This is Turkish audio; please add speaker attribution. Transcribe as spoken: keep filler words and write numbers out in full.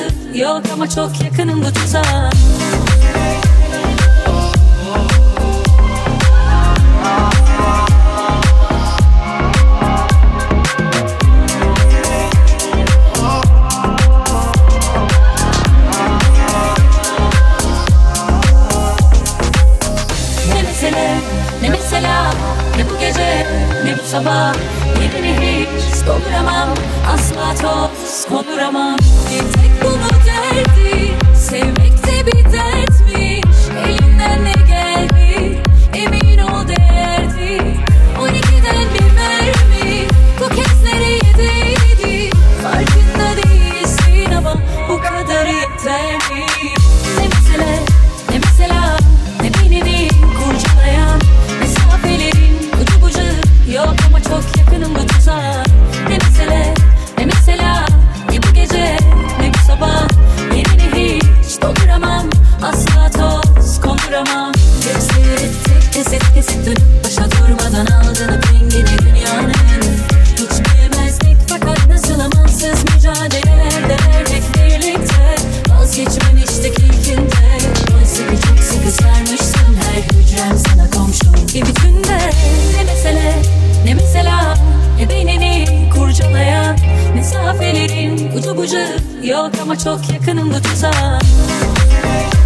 Speaker 1: yok ama çok yakınım bu tuzağa. Ne mesele, ne mesela, ne bu gece, ne bu sabah, yerini hiç dolduramam, asla toz konduramam. Bir tek bu mu derdi, sevmek de bir dertmiş. Elinden ne geldi, emin ol değerdi. On ikiden bir mermi, bu kez nereye değdi? Farkında değilsin ama bu kadar yeterli. Ne mesele, ne mesela, ne beynini kurcalayan mesafelerin ucu bucu yok ama çok yakınım bu tuzağa. Ne mesele, ne mesela, ne bu gece, ne bu sabah, yerini hiç dolduramam, asla toz konduramam. Hepsi tek kesit kesit dönüp başa durmadan aldığını rengini dünyanın. Hiç bilemezdik fakat nasıl amansız mücadeleler verdik birlikte. Vazgeçmemiştik ilkinde, oysa ki çok sıkı sarmışsın her hücrem sana komşum gibi tünde. Ne mesele, ne mesela, ne beynini kurcalayan mesafelerin ucu bucu yok ama çok yakınım bu tuzağa.